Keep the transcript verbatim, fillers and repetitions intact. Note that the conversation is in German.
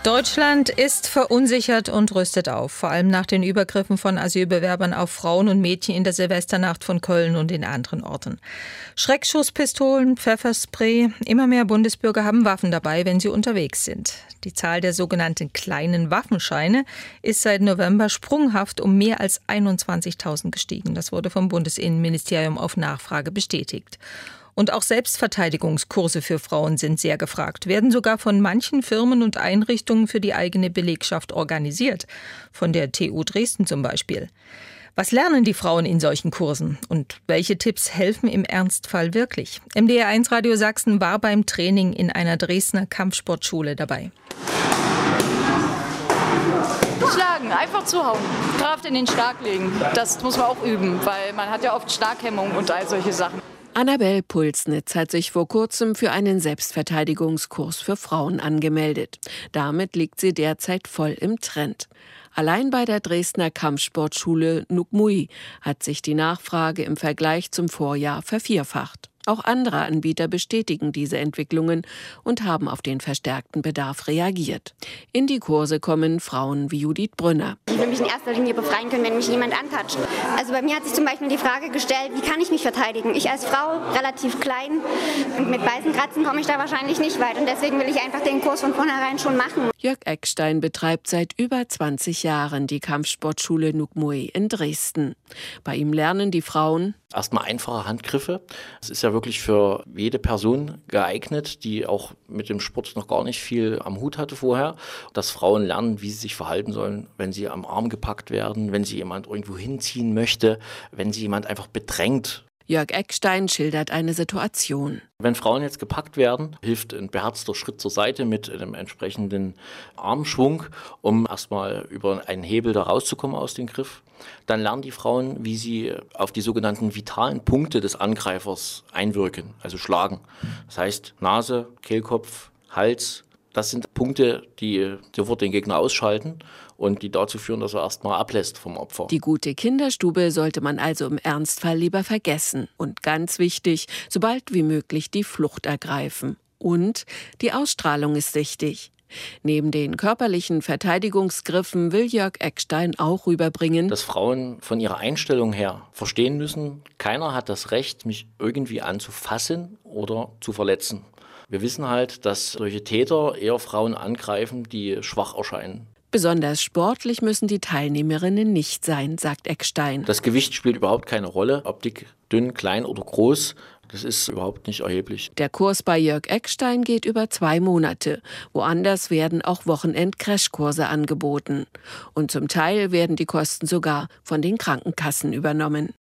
Deutschland ist verunsichert und rüstet auf, vor allem nach den Übergriffen von Asylbewerbern auf Frauen und Mädchen in der Silvesternacht von Köln und in anderen Orten. Schreckschusspistolen, Pfefferspray, immer mehr Bundesbürger haben Waffen dabei, wenn sie unterwegs sind. Die Zahl der sogenannten kleinen Waffenscheine ist seit November sprunghaft um mehr als einundzwanzigtausend gestiegen. Das wurde vom Bundesinnenministerium auf Nachfrage bestätigt. Und auch Selbstverteidigungskurse für Frauen sind sehr gefragt, werden sogar von manchen Firmen und Einrichtungen für die eigene Belegschaft organisiert. Von der T U Dresden zum Beispiel. Was lernen die Frauen in solchen Kursen? Und welche Tipps helfen im Ernstfall wirklich? M D R eins Radio Sachsen war beim Training in einer Dresdner Kampfsportschule dabei. Schlagen, einfach zuhauen. Kraft in den Schlag legen. Das muss man auch üben, weil man hat ja oft Schlaghemmung und all solche Sachen. Annabel Pulsnitz hat sich vor kurzem für einen Selbstverteidigungskurs für Frauen angemeldet. Damit liegt sie derzeit voll im Trend. Allein bei der Dresdner Kampfsportschule Nukmui hat sich die Nachfrage im Vergleich zum Vorjahr vervierfacht. Auch andere Anbieter bestätigen diese Entwicklungen und haben auf den verstärkten Bedarf reagiert. In die Kurse kommen Frauen wie Judith Brünner. Ich will mich in erster Linie befreien können, wenn mich jemand antatscht. Also bei mir hat sich zum Beispiel die Frage gestellt, wie kann ich mich verteidigen? Ich als Frau, relativ klein, und mit Beißen, Kratzen komme ich da wahrscheinlich nicht weit. Und deswegen will ich einfach den Kurs von vornherein schon machen. Jörg Eckstein betreibt seit über zwanzig Jahren die Kampfsportschule Nukmui in Dresden. Bei ihm lernen die Frauen erstmal einfache Handgriffe. Es ist ja wirklich für jede Person geeignet, die auch mit dem Sport noch gar nicht viel am Hut hatte vorher, dass Frauen lernen, wie sie sich verhalten sollen, wenn sie am Arm gepackt werden, wenn sie jemand irgendwo hinziehen möchte, wenn sie jemand einfach bedrängt. Jörg Eckstein schildert eine Situation. Wenn Frauen jetzt gepackt werden, hilft ein beherzter Schritt zur Seite mit einem entsprechenden Armschwung, um erstmal über einen Hebel da rauszukommen aus dem Griff. Dann lernen die Frauen, wie sie auf die sogenannten vitalen Punkte des Angreifers einwirken, also schlagen. Das heißt Nase, Kehlkopf, Hals. Das sind Punkte, die sofort den Gegner ausschalten und die dazu führen, dass er erstmal ablässt vom Opfer. Die gute Kinderstube sollte man also im Ernstfall lieber vergessen. Und ganz wichtig, sobald wie möglich die Flucht ergreifen. Und die Ausstrahlung ist wichtig. Neben den körperlichen Verteidigungsgriffen will Jörg Eckstein auch rüberbringen, dass Frauen von ihrer Einstellung her verstehen müssen, keiner hat das Recht, mich irgendwie anzufassen oder zu verletzen. Wir wissen halt, dass solche Täter eher Frauen angreifen, die schwach erscheinen. Besonders sportlich müssen die Teilnehmerinnen nicht sein, sagt Eckstein. Das Gewicht spielt überhaupt keine Rolle, ob dick, dünn, klein oder groß. Das ist überhaupt nicht erheblich. Der Kurs bei Jörg Eckstein geht über zwei Monate. Woanders werden auch Wochenend-Crashkurse angeboten. Und zum Teil werden die Kosten sogar von den Krankenkassen übernommen.